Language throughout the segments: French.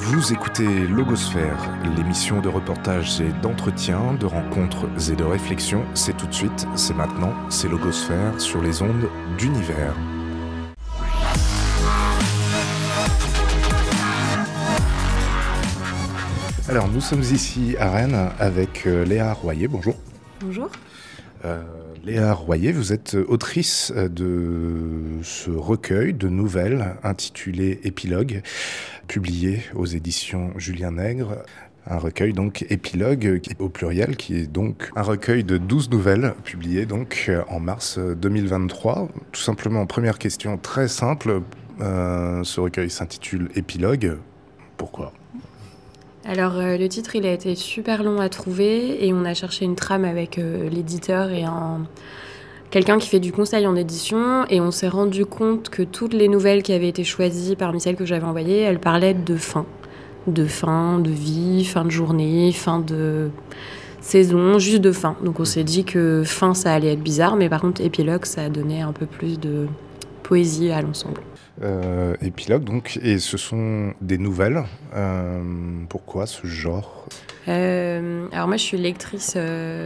Vous écoutez Logosphère, l'émission de reportages et d'entretien, de rencontres et de réflexions. C'est tout de suite, c'est maintenant, c'est Logosphère sur les ondes d'Univers. Alors nous sommes ici à Rennes avec Léa Royer, bonjour. Bonjour. Léa Royer, vous êtes autrice de ce recueil de nouvelles intitulé Épilogue, publié aux éditions Julien Nègre. Un recueil donc épilogue au pluriel, qui est donc un recueil de 12 nouvelles publiées donc en mars 2023. Tout simplement, première question très simple, ce recueil s'intitule Épilogue. Pourquoi ? Alors le titre il a été super long à trouver et on a cherché une trame avec l'éditeur et quelqu'un qui fait du conseil en édition et on s'est rendu compte que toutes les nouvelles qui avaient été choisies parmi celles que j'avais envoyées, elles parlaient de fin, de vie, fin de journée, fin de saison, juste de fin. Donc on s'est dit que fin ça allait être bizarre, mais par contre épilogue ça donnait un peu plus de poésie à l'ensemble. Épilogue donc, et ce sont des nouvelles. Pourquoi ce genre ? Alors moi je suis lectrice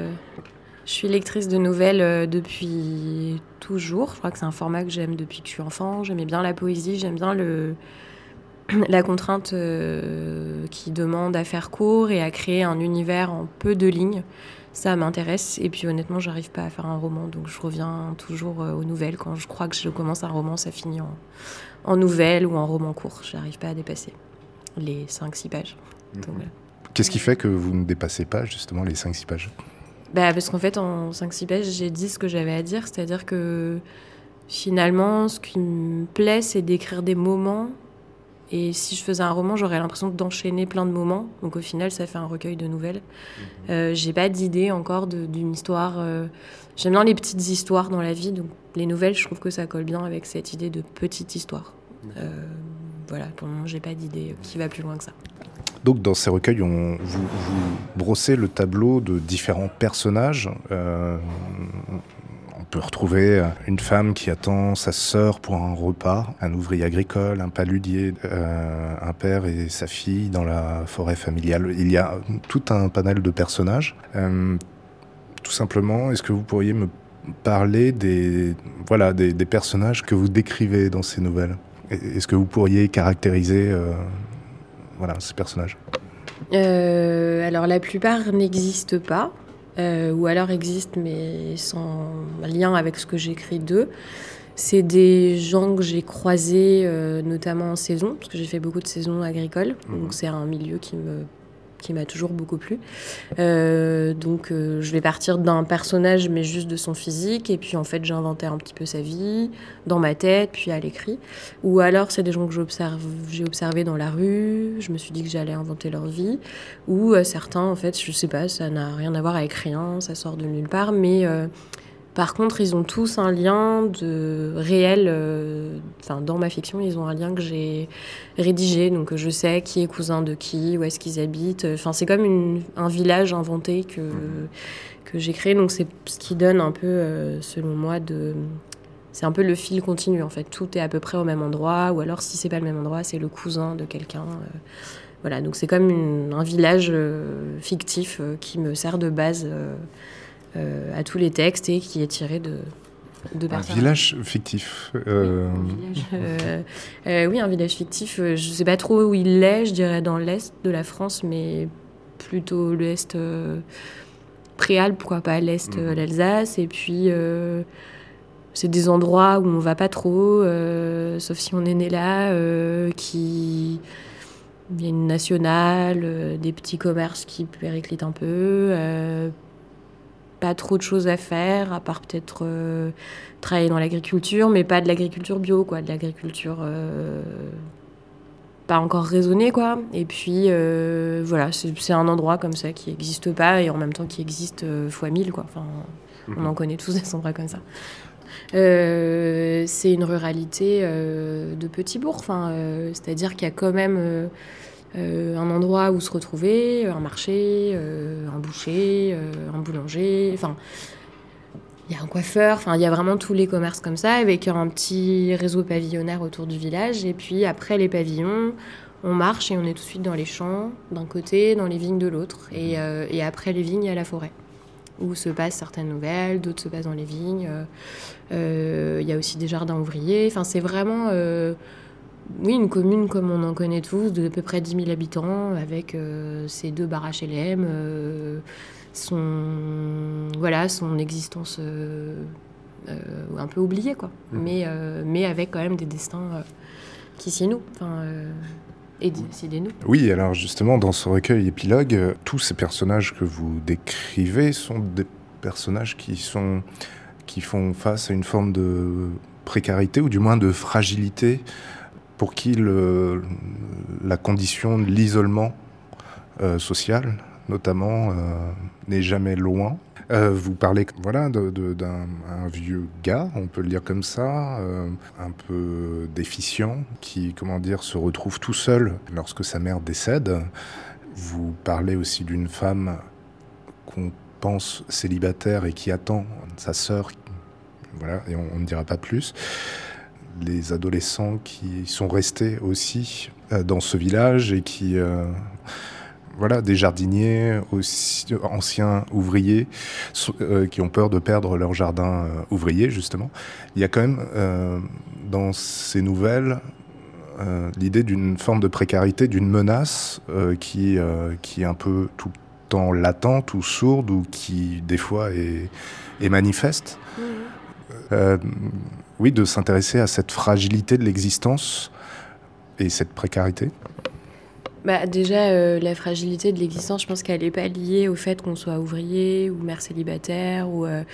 de nouvelles depuis toujours. Je crois que c'est un format que j'aime depuis que je suis enfant. J'aimais bien la poésie, j'aime bien la contrainte qui demande à faire court et à créer un univers en peu de lignes. Ça m'intéresse. Et puis honnêtement, j'arrive pas à faire un roman, donc je reviens toujours aux nouvelles. Quand je crois que je commence un roman, ça finit en nouvelle ou en roman court. J'arrive pas à dépasser les 5-6 pages. Donc, voilà. Qu'est-ce qui fait que vous ne dépassez pas justement les 5-6 pages ? Parce qu'en fait, en 5-6 pages, j'ai dit ce que j'avais à dire. C'est-à-dire que finalement, ce qui me plaît, c'est d'écrire des moments. Et si je faisais un roman, j'aurais l'impression d'enchaîner plein de moments. Donc au final, ça fait un recueil de nouvelles. J'ai pas d'idée encore d'une histoire. J'aime bien les petites histoires dans la vie. Donc les nouvelles, je trouve que ça colle bien avec cette idée de petite histoire. Voilà, pour le moment, j'ai pas d'idée qui va plus loin que ça. Donc dans ces recueils, vous brossez le tableau de différents personnages. On peut retrouver une femme qui attend sa sœur pour un repas, un ouvrier agricole, un paludier, un père et sa fille dans la forêt familiale. Il y a tout un panel de personnages. Tout simplement, est-ce que vous pourriez me parler des personnages que vous décrivez dans ces nouvelles ? Est-ce que vous pourriez caractériser ces personnages ? Alors la plupart n'existent pas. Ou alors existent mais sans lien avec ce que j'écris d'eux. C'est des gens que j'ai croisés notamment en saison, parce que j'ai fait beaucoup de saisons agricoles, donc c'est un milieu qui m'a toujours beaucoup plu. Donc je vais partir d'un personnage mais juste de son physique, et puis en fait j'ai inventé un petit peu sa vie dans ma tête, puis à l'écrit. Ou alors c'est des gens que j'ai observés dans la rue, je me suis dit que j'allais inventer leur vie. Ou certains en fait, je sais pas, ça n'a rien à voir avec rien, ça sort de nulle part, mais par contre, ils ont tous un lien de réel. Dans ma fiction, ils ont un lien que j'ai rédigé. Donc, je sais qui est cousin de qui, où est-ce qu'ils habitent. C'est comme un village inventé que j'ai créé. Donc, c'est ce qui donne un peu, selon moi, c'est un peu le fil continu, en fait. Tout est à peu près au même endroit. Ou alors, si c'est pas le même endroit, c'est le cousin de quelqu'un. Voilà, donc c'est comme un village fictif qui me sert de base à tous les textes et qui est tiré de personnes. Un village fictif. Oui, un village fictif. Je ne sais pas trop où il est, je dirais dans l'est de la France, mais plutôt l'est Préalpes, pourquoi pas l'est l'Alsace. Et puis, c'est des endroits où on ne va pas trop, sauf si on est né là, il y a une nationale, des petits commerces qui périclitent un peu. Pas trop de choses à faire, à part peut-être travailler dans l'agriculture, mais pas de l'agriculture bio, quoi, de l'agriculture pas encore raisonnée, quoi. Et puis, c'est un endroit comme ça qui n'existe pas, et en même temps qui existe fois 1000, quoi. On en connaît tous des endroits comme ça. C'est une ruralité de petits bourgs, c'est-à-dire qu'il y a quand même un endroit où se retrouver, un marché, un boucher, un boulanger, il y a un coiffeur, il y a vraiment tous les commerces comme ça, avec un petit réseau pavillonnaire autour du village. Et puis après les pavillons, On marche et on est tout de suite dans les champs d'un côté, dans les vignes de l'autre. Et après les vignes, il y a la forêt, où se passent certaines nouvelles, d'autres se passent dans les vignes. Il y a aussi des jardins ouvriers. Enfin, c'est vraiment une commune comme on en connaît tous, de à peu près 10 000 habitants, avec ses 2 bars HLM, son existence un peu oubliée, quoi. Mais avec quand même des destins qui s'y nouent. Et décidez-nous. Oui, alors justement, dans ce recueil épilogue, tous ces personnages que vous décrivez sont des personnages qui font face à une forme de précarité, ou du moins de fragilité, pour qui la condition de l'isolement social, notamment, n'est jamais loin. Vous parlez d'un vieux gars, on peut le dire comme ça, un peu déficient, qui se retrouve tout seul lorsque sa mère décède. Vous parlez aussi d'une femme qu'on pense célibataire et qui attend sa sœur, et on ne dira pas plus. Les adolescents qui sont restés aussi dans ce village et qui... des jardiniers, aussi anciens ouvriers, qui ont peur de perdre leur jardin ouvrier, justement. Il y a quand même, dans ces nouvelles, l'idée d'une forme de précarité, d'une menace qui est un peu tout le temps latente ou sourde, ou qui, des fois, est manifeste. De s'intéresser à cette fragilité de l'existence et cette précarité. Déjà, la fragilité de l'existence, je pense qu'elle n'est pas liée au fait qu'on soit ouvrier ou mère célibataire.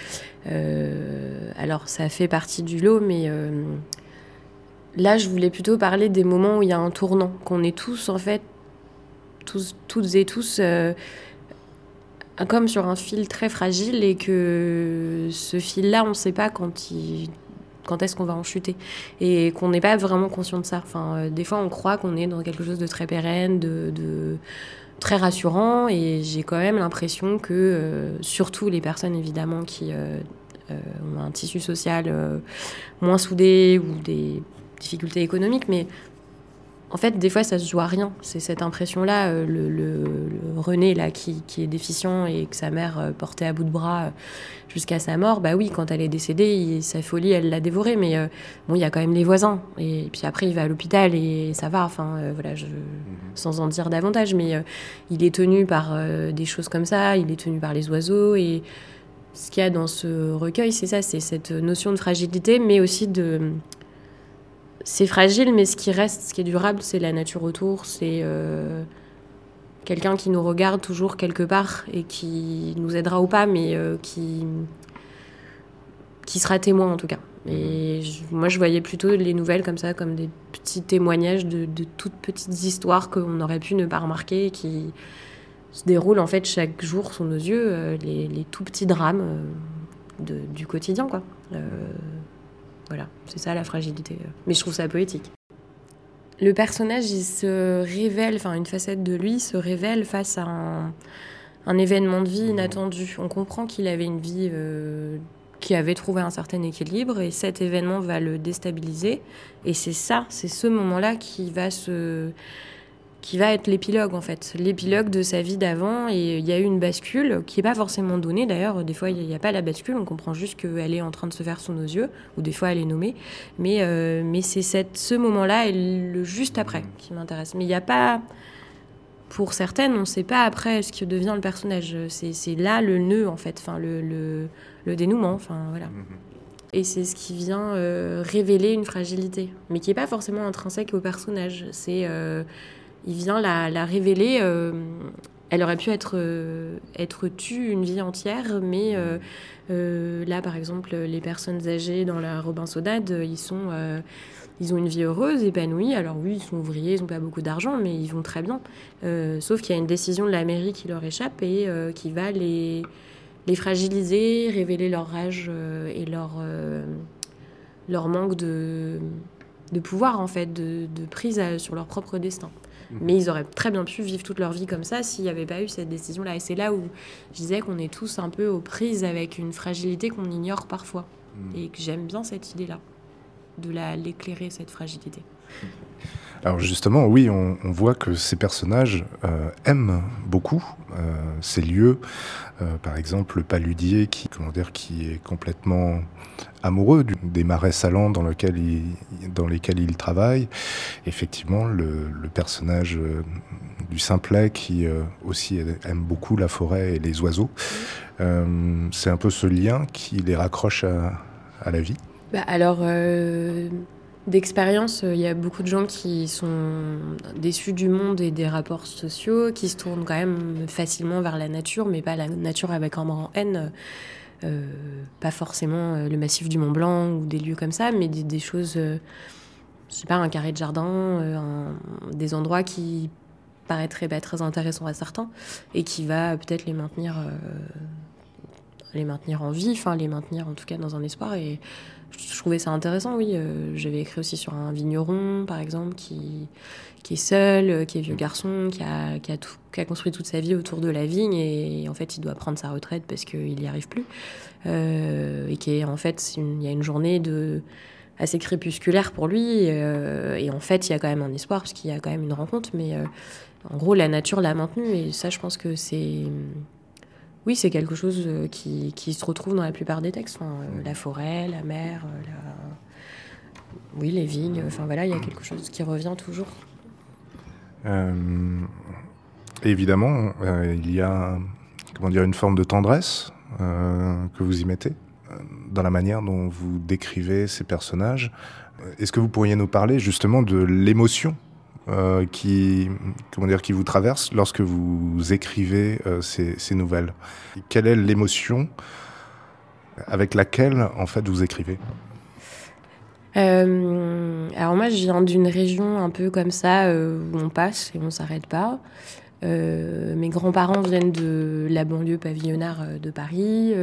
Alors, ça fait partie du lot, mais là, je voulais plutôt parler des moments où il y a un tournant, qu'on est tous, en fait, toutes et tous, comme sur un fil très fragile, et que ce fil-là, on ne sait pas quand est-ce qu'on va en chuter, et qu'on n'est pas vraiment conscient de ça. Des fois, on croit qu'on est dans quelque chose de très pérenne, de très rassurant, et j'ai quand même l'impression que, surtout les personnes, évidemment, qui ont un tissu social moins soudé, ou des difficultés économiques, mais en fait, des fois, ça se joue à rien. C'est cette impression-là, le René, là, qui est déficient et que sa mère portait à bout de bras jusqu'à sa mort. Oui, quand elle est décédée, sa folie, elle l'a dévorée. Mais il y a quand même les voisins. Et puis après, il va à l'hôpital et ça va. Sans en dire davantage. Mais il est tenu par des choses comme ça. Il est tenu par les oiseaux. Et ce qu'il y a dans ce recueil, c'est ça. C'est cette notion de fragilité, mais aussi de... C'est fragile, mais ce qui reste, ce qui est durable, c'est la nature autour. C'est quelqu'un qui nous regarde toujours quelque part et qui nous aidera ou pas, mais qui sera témoin en tout cas. Et moi, je voyais plutôt les nouvelles comme ça, comme des petits témoignages de toutes petites histoires qu'on aurait pu ne pas remarquer, qui se déroulent en fait chaque jour sous nos yeux, les tout petits drames du quotidien, quoi. Voilà, c'est ça la fragilité. Mais je trouve ça poétique. Le personnage, il se révèle, une facette de lui se révèle face à un événement de vie inattendu. On comprend qu'il avait une vie qui avait trouvé un certain équilibre, et cet événement va le déstabiliser. Et c'est ce moment-là qui va être l'épilogue, en fait. L'épilogue de sa vie d'avant. Et il y a eu une bascule qui n'est pas forcément donnée. D'ailleurs, des fois, il n'y a pas la bascule. On comprend juste qu'elle est en train de se faire sous nos yeux. Ou des fois, elle est nommée. Mais c'est ce moment-là et le juste après qui m'intéresse. Mais il n'y a pas... Pour certaines, on ne sait pas après ce que devient le personnage. C'est là le nœud, en fait. Le dénouement. Voilà. Et c'est ce qui vient révéler une fragilité. Mais qui n'est pas forcément intrinsèque au personnage. Il vient la révéler. Elle aurait pu être tue une vie entière, mais là, par exemple, les personnes âgées dans la Robinsonade, ils ont une vie heureuse, épanouie. Alors oui, ils sont ouvriers, ils n'ont pas beaucoup d'argent, mais ils vont très bien. Sauf qu'il y a une décision de la mairie qui leur échappe et qui va les fragiliser, révéler leur rage et leur manque de pouvoir, en fait, de prise sur leur propre destin. Mais ils auraient très bien pu vivre toute leur vie comme ça s'il n'y avait pas eu cette décision-là. Et c'est là où je disais qu'on est tous un peu aux prises avec une fragilité qu'on ignore parfois. Et que j'aime bien cette idée-là, de l'éclairer, cette fragilité. Alors justement, oui, on voit que ces personnages aiment beaucoup ces lieux. Par exemple, le paludier qui est complètement amoureux des marais salants dans lesquels il travaille. Effectivement, le personnage du simplet qui aussi aime beaucoup la forêt et les oiseaux. C'est un peu ce lien qui les raccroche à la vie. Alors, d'expérience, il y a beaucoup de gens qui sont déçus du monde et des rapports sociaux, qui se tournent quand même facilement vers la nature, mais pas la nature avec un grand N. Pas forcément le massif du Mont Blanc ou des lieux comme ça, mais des choses, je sais pas, un carré de jardin, des endroits qui paraîtraient pas très intéressants à certains et qui va peut-être les maintenir en vie, enfin les maintenir en tout cas dans un espoir. Et je trouvais ça intéressant, oui. J'avais écrit aussi sur un vigneron, par exemple, qui est seul, qui est vieux garçon, qui a construit toute sa vie autour de la vigne et en fait il doit prendre sa retraite parce qu'il n'y arrive plus. Et qui est en fait, il y a une journée assez crépusculaire pour lui. Et en fait, il y a quand même un espoir parce qu'il y a quand même une rencontre. Mais en gros, la nature l'a maintenu et ça, je pense que c'est... Oui, c'est quelque chose qui se retrouve dans la plupart des textes. Enfin, la forêt, la mer, oui, les vignes. Enfin voilà, il y a quelque chose qui revient toujours. Évidemment, il y a une forme de tendresse que vous y mettez dans la manière dont vous décrivez ces personnages. Est-ce que vous pourriez nous parler justement de l'émotion qui vous traverse lorsque vous écrivez ces nouvelles? Quelle est l'émotion avec laquelle en fait vous écrivez? Alors moi, je viens d'une région un peu comme ça où on passe et on s'arrête pas. Mes grands-parents viennent de la banlieue pavillonnaire de Paris.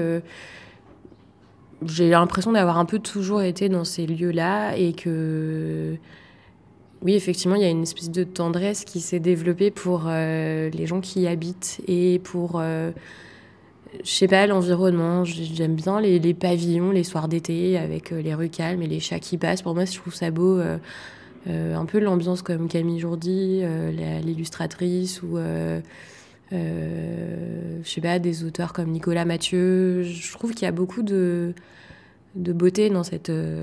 J'ai l'impression d'avoir un peu toujours été dans ces lieux-là et que... Oui, effectivement, il y a une espèce de tendresse qui s'est développée pour les gens qui y habitent et pour, je sais pas, l'environnement. J'aime bien les pavillons, les soirs d'été avec les rues calmes et les chats qui passent. Pour moi, je trouve ça beau. Un peu l'ambiance comme Camille Jourdi, l'illustratrice, ou je sais pas, des auteurs comme Nicolas Mathieu. Je trouve qu'il y a beaucoup de beauté dans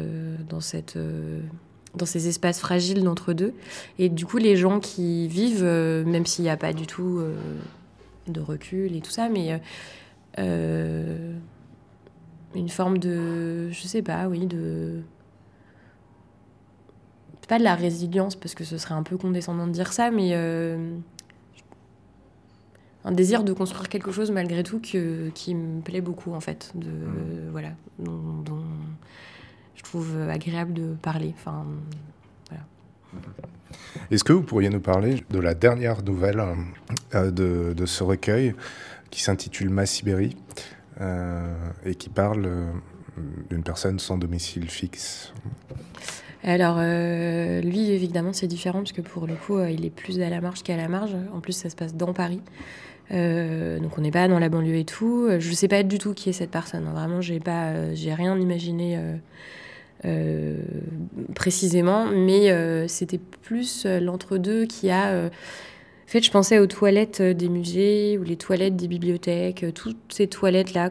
ces espaces fragiles d'entre-deux. Et du coup, les gens qui vivent, même s'il n'y a pas du tout de recul et tout ça, mais une forme de, je sais pas, oui, pas de la résilience, parce que ce serait un peu condescendant de dire ça, mais un désir de construire quelque chose malgré tout qui me plaît beaucoup, en fait, voilà, dont je trouve agréable de parler. Enfin, voilà. Est-ce que vous pourriez nous parler de la dernière nouvelle de ce recueil qui s'intitule Ma Sibérie et qui parle d'une personne sans domicile fixe? Alors, lui, évidemment, c'est différent parce que pour le coup, il est plus à la marge qu'à la marge. En plus, ça se passe dans Paris. Donc, on n'est pas dans la banlieue et tout. Je ne sais pas du tout qui est cette personne. Vraiment, j'ai rien imaginé précisément. Mais c'était plus l'entre-deux qui a... En fait, je pensais aux toilettes des musées ou les toilettes des bibliothèques. Toutes ces toilettes-là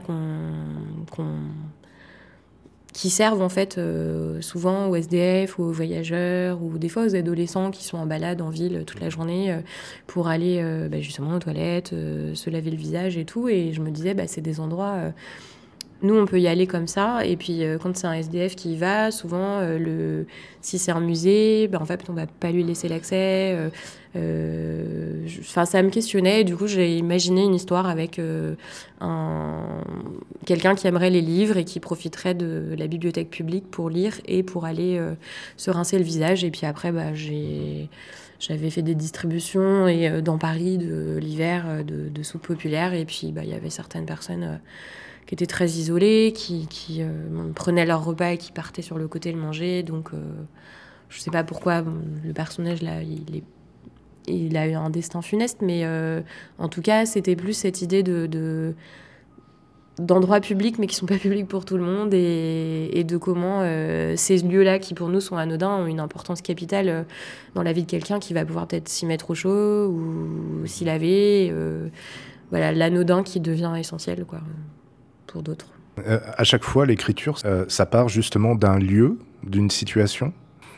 qui servent en fait souvent aux SDF ou aux voyageurs ou des fois aux adolescents qui sont en balade en ville toute la journée pour aller justement aux toilettes, se laver le visage et tout. Et je me disais, c'est des endroits... nous, on peut y aller comme ça. Et puis, quand c'est un SDF qui y va, souvent, si c'est un musée, en fait, on va pas lui laisser l'accès. Ça me questionnait. Et du coup, j'ai imaginé une histoire avec quelqu'un qui aimerait les livres et qui profiterait de la bibliothèque publique pour lire et pour aller se rincer le visage. Et puis après, j'avais fait des distributions dans Paris de l'hiver de soupes populaires. Et puis, il y avait certaines personnes... qui étaient très isolés, qui prenaient leur repas et qui partaient sur le côté le manger. Donc, je sais pas pourquoi le personnage, là, il a eu un destin funeste, mais en tout cas, c'était plus cette idée d'endroits publics, mais qui sont pas publics pour tout le monde, et de comment ces lieux-là, qui pour nous sont anodins, ont une importance capitale dans la vie de quelqu'un qui va pouvoir peut-être s'y mettre au chaud ou s'y laver. Voilà, l'anodin qui devient essentiel, quoi, pour d'autres. À chaque fois, l'écriture, ça part justement d'un lieu, d'une situation?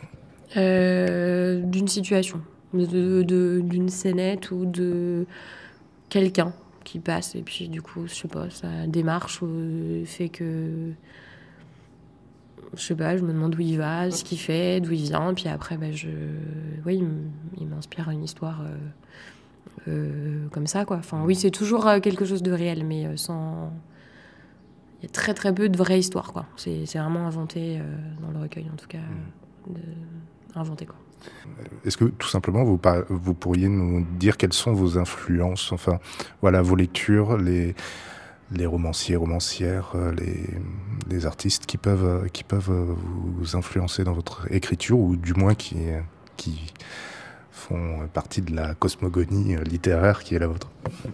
D'une situation, d'une scénette ou de quelqu'un qui passe, et puis du coup, je sais pas, sa démarche fait que, je sais pas, je me demande où il va, ce qu'il fait, d'où il vient, puis après, oui, il m'inspire une histoire comme ça, quoi. Enfin, oui, c'est toujours quelque chose de réel, mais sans... Il y a très très peu de vraies histoires, quoi. C'est vraiment inventé dans le recueil, en tout cas, inventé, quoi. Est-ce que tout simplement vous pourriez nous dire quelles sont vos influences, enfin voilà, vos lectures, les romanciers, romancières, les artistes qui peuvent vous influencer dans votre écriture, ou du moins qui font partie de la cosmogonie littéraire qui est la vôtre?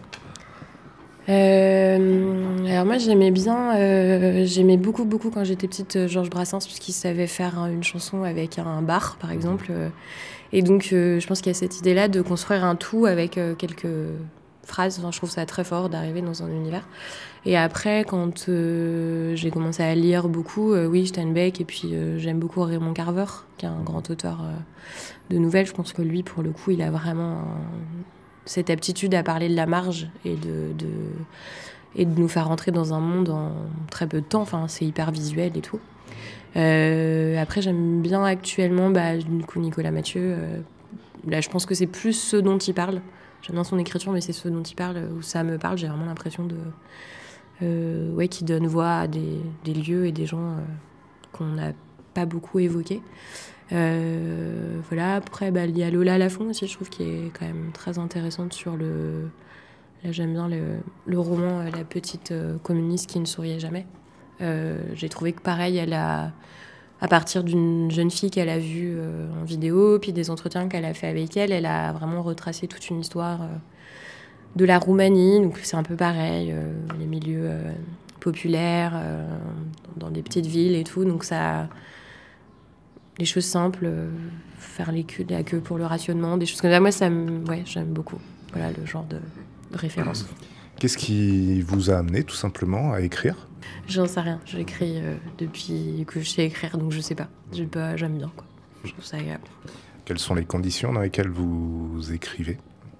Alors moi j'aimais beaucoup quand j'étais petite Georges Brassens, puisqu'il savait faire une chanson avec un bar par exemple, et donc je pense qu'il y a cette idée là de construire un tout avec quelques phrases. Enfin, je trouve ça très fort d'arriver dans un univers. Et après, quand j'ai commencé à lire beaucoup, oui, Steinbeck, et puis j'aime beaucoup Raymond Carver, qui est un grand auteur de nouvelles. Je pense que lui, pour le coup, il a vraiment cette aptitude à parler de la marge et de nous faire rentrer dans un monde en très peu de temps. Enfin, c'est hyper visuel et tout. Après, j'aime bien actuellement du coup, Nicolas Mathieu. Là, je pense que c'est plus ce dont il parle. J'aime bien son écriture, mais c'est ce dont il parle, où ça me parle. J'ai vraiment l'impression qu'il donne voix à des lieux et des gens qu'on n'a pas beaucoup évoqués. Voilà. Après, il y a Lola Lafont aussi, je trouve, qui est quand même très intéressante sur le... Là, j'aime bien le roman La petite communiste qui ne souriait jamais. J'ai trouvé que pareil, elle a, à partir d'une jeune fille qu'elle a vue en vidéo, puis des entretiens qu'elle a fait avec elle, elle a vraiment retracé toute une histoire de la Roumanie. Donc c'est un peu pareil, les milieux populaires, dans des petites villes et tout. Donc ça, des choses simples, faire la queue pour le rationnement, des choses comme ça. Moi, j'aime beaucoup. Voilà le genre de référence. Qu'est-ce qui vous a amené tout simplement à écrire ? J'en sais rien. J'écris depuis que je sais écrire, donc je sais pas. J'aime bien, quoi. Je trouve ça agréable. Quelles sont les conditions dans lesquelles vous écrivez ?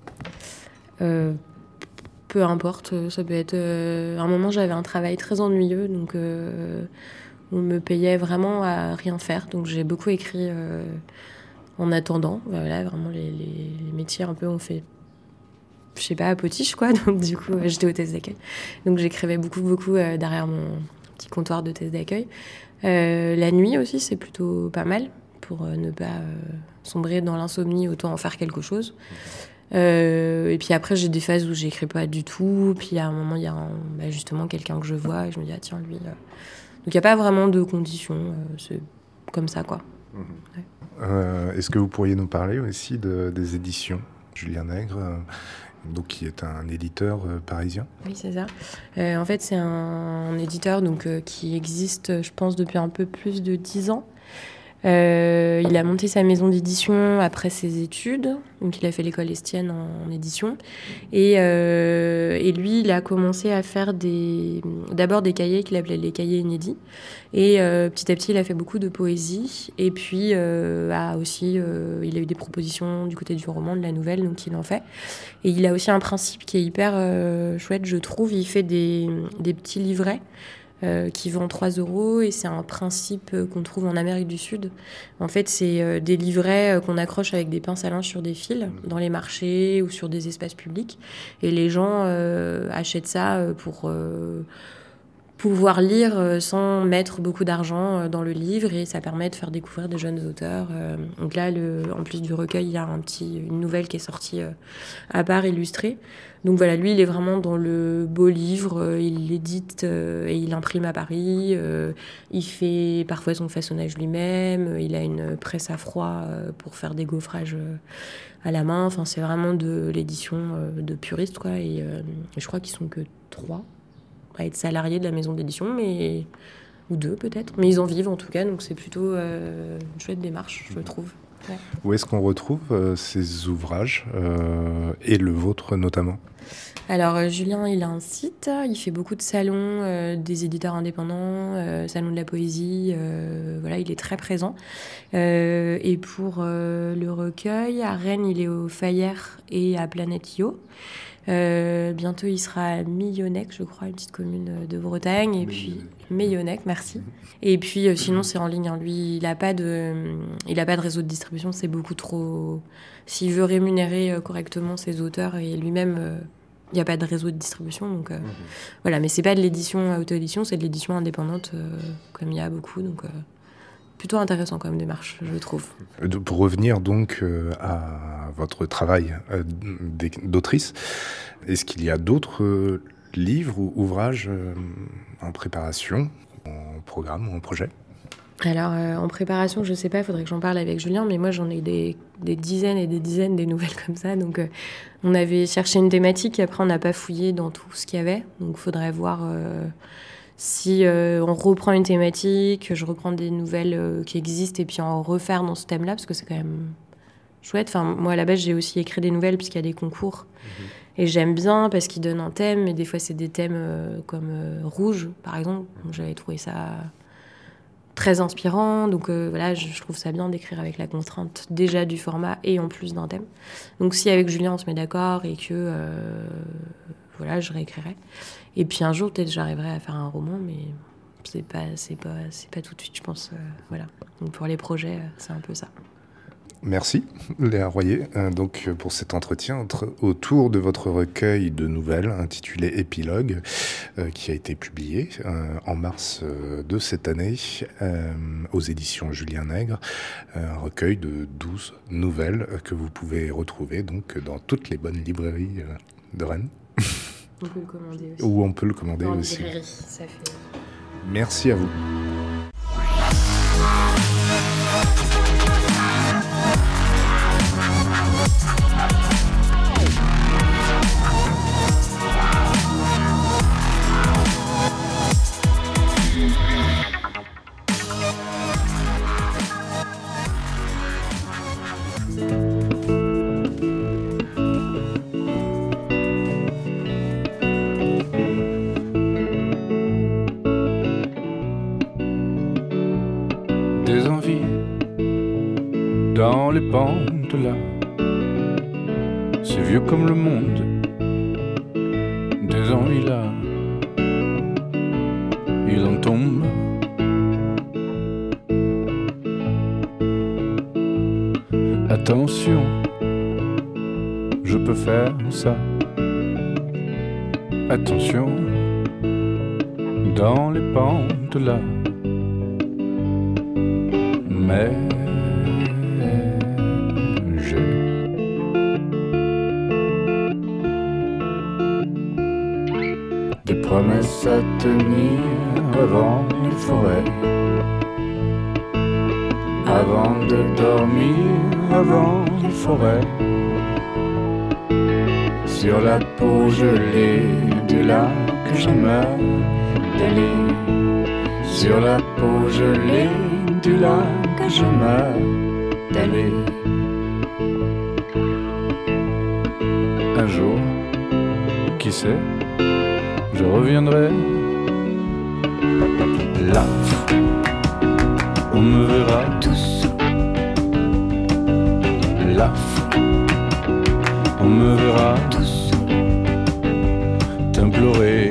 Peu importe. Ça peut être... à un moment, j'avais un travail très ennuyeux, donc on me payait vraiment à rien faire. Donc j'ai beaucoup écrit en attendant. Voilà, vraiment les métiers un peu ont fait... Je sais pas, à potiche, quoi. Donc, du coup, j'étais hôtesse d'accueil. Donc, j'écrivais beaucoup derrière mon petit comptoir d'hôtesse d'accueil. La nuit aussi, c'est plutôt pas mal pour ne pas sombrer dans l'insomnie, autant en faire quelque chose. Et puis après, j'ai des phases où j'écris pas du tout. Puis à un moment, il y a justement quelqu'un que je vois et je me dis, ah tiens, lui. Donc, il n'y a pas vraiment de conditions. C'est comme ça, quoi. Ouais. Est-ce que vous pourriez nous parler aussi des éditions Julien Nègre, donc qui est un éditeur parisien? Oui, c'est ça. En fait, c'est un éditeur qui existe, je pense, depuis un peu plus de 10 ans. Il a monté sa maison d'édition après ses études. Donc, il a fait l'école Estienne en édition. Et lui, il a commencé à faire d'abord des cahiers qu'il appelait les cahiers inédits. Et petit à petit, il a fait beaucoup de poésie. Et puis, il a eu des propositions du côté du roman, de la nouvelle, donc il en fait. Et il a aussi un principe qui est hyper chouette, je trouve. Il fait des petits livrets qui vend 3 €, et c'est un principe qu'on trouve en Amérique du Sud. En fait, c'est des livrets qu'on accroche avec des pinces à linge sur des fils dans les marchés ou sur des espaces publics, et les gens achètent ça pour pouvoir lire sans mettre beaucoup d'argent dans le livre, et ça permet de faire découvrir des jeunes auteurs. Donc là, en plus du recueil, il y a une nouvelle qui est sortie à part, illustrée. Donc voilà, lui, il est vraiment dans le beau livre. Il l'édite et il imprime à Paris. Il fait parfois son façonnage lui-même. Il a une presse à froid pour faire des gaufrages à la main. Enfin, c'est vraiment de l'édition de puriste, quoi. Et je crois qu'ils sont que 3. à être salariés de la maison d'édition, ou 2 peut-être. Mais ils en vivent en tout cas, donc c'est plutôt une chouette démarche, je trouve. Ouais. Où est-ce qu'on retrouve ces ouvrages, et le vôtre notamment ? Alors Julien, il a un site, il fait beaucoup de salons des éditeurs indépendants, salon de la poésie, voilà, il est très présent. Et pour le recueil, à Rennes, il est au Fayère et à Planète Io. Bientôt, il sera à Millonnec, je crois, une petite commune de Bretagne. Et puis Millonnec, merci. Et puis sinon, c'est en ligne. Hein. Lui, il n'a pas de réseau de distribution. C'est beaucoup trop. S'il veut rémunérer correctement ses auteurs et lui-même, il n'y a pas de réseau de distribution. Donc voilà. Mais c'est pas de l'édition auto-édition, c'est de l'édition indépendante, comme il y a beaucoup. Donc plutôt intéressant comme démarche, je trouve. Pour revenir donc à votre travail d'autrice, est-ce qu'il y a d'autres livres ou ouvrages en préparation, en programme ou en projet ? Alors, en préparation, je ne sais pas, il faudrait que j'en parle avec Julien, mais moi, j'en ai des dizaines et des dizaines des nouvelles comme ça. Donc, on avait cherché une thématique et après, on n'a pas fouillé dans tout ce qu'il y avait. Donc, il faudrait voir... si on reprend une thématique, je reprends des nouvelles qui existent et puis en refaire dans ce thème-là, parce que c'est quand même chouette. Enfin, moi, à la base, j'ai aussi écrit des nouvelles puisqu'il y a des concours. Et j'aime bien parce qu'ils donnent un thème, et des fois, c'est des thèmes comme Rouge, par exemple. Donc, j'avais trouvé ça très inspirant. Donc voilà, je trouve ça bien d'écrire avec la contrainte déjà du format et en plus d'un thème. Donc si avec Julien, on se met d'accord et que... voilà, je réécrirai. Et puis un jour, peut-être, j'arriverai à faire un roman, mais c'est pas tout de suite, je pense. Voilà. Donc pour les projets, c'est un peu ça. Merci, Léa Royer, donc pour cet entretien autour de votre recueil de nouvelles intitulé Épilogue, qui a été publié en mars de cette année aux éditions Julien Nègre, un recueil de 12 nouvelles que vous pouvez retrouver donc dans toutes les bonnes librairies de Rennes. On peut le commander aussi. Ou on peut le commander en aussi. Librairie, ça fait... Merci à vous. Des envies dans les pentes là, c'est vieux comme le monde. Des envies là, il en tombe. Attention, je peux faire ça. Attention, dans les pentes là. Mais j'ai des promesses à tenir avant les forêts, avant de dormir, avant les forêts, sur la peau gelée du lac que je meurs d'aller, sur la peau gelée du lac que je meurs d'aller. Un jour, qui sait, je reviendrai là, on me verra tous. Là, on me verra tous t'implorer.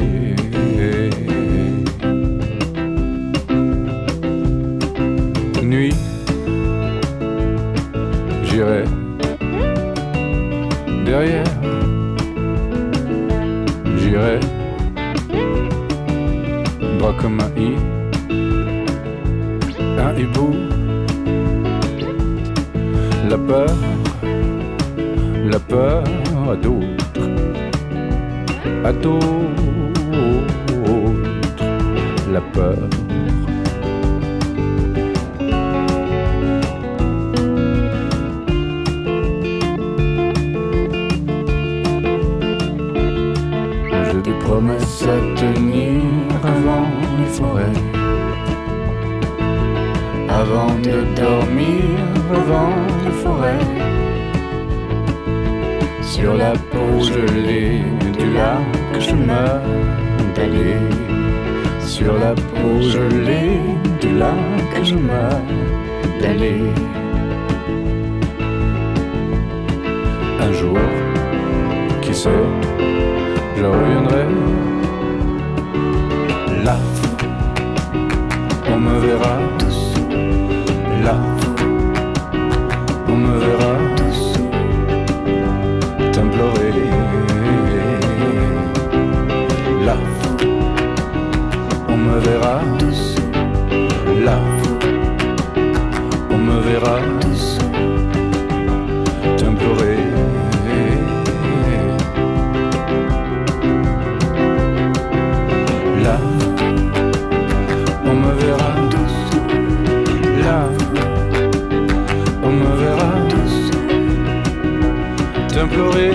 Nuit, j'irai derrière, j'irai droit comme un i, un hibou. La peur à d'autres, la peur. J'ai des promesses à tenir avant de dormir, avant les forêts, sur la peau gelée du lac je meurs d'aller, sur la peau gelée du lac je meurs d'aller. Un jour, qui sait, je reviendrai là, on me verra tous, là, on me verra tous, t'implorer, là, on me verra tous, là, on me verra tous, t'implorer. Là, on me verra tous. Là, on me verra tous. T'implorer.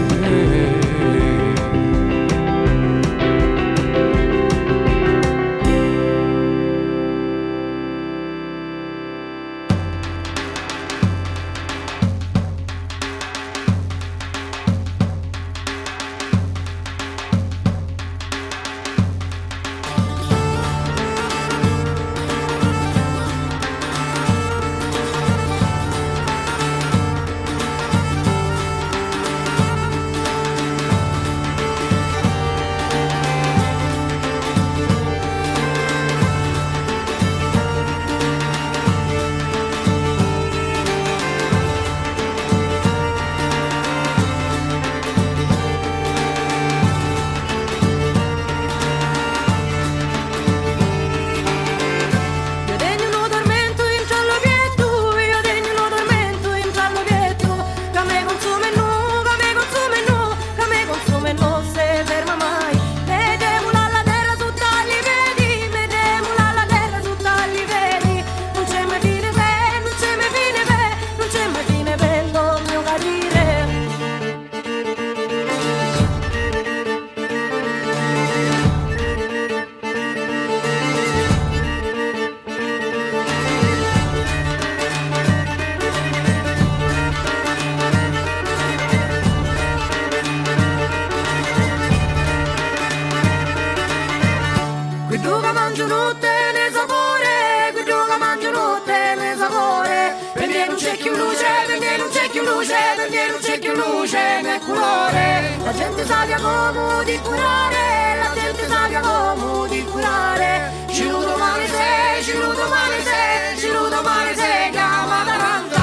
La gente sa come di curare, la gente sa come di curare. Ci ludo male se, ci ludo male se, ci ludo male se, chiama la ranta.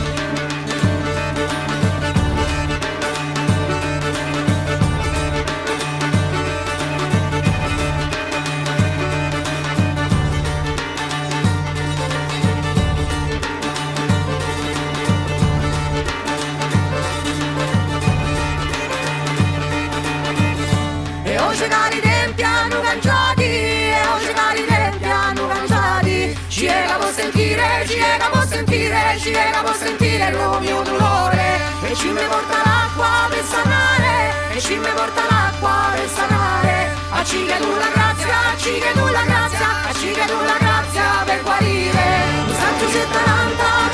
Oggi cari tempi hanno cangiati, e oggi cari tempi hanno cangiati. Ci può sentire, può sentire il mio dolore. E ci mi porta l'acqua per sanare, e ci mi porta l'acqua per sanare. A ci che tu la grazia, a ci che tu la grazia, a ci che tu la grazia per guarire. Mi sento 70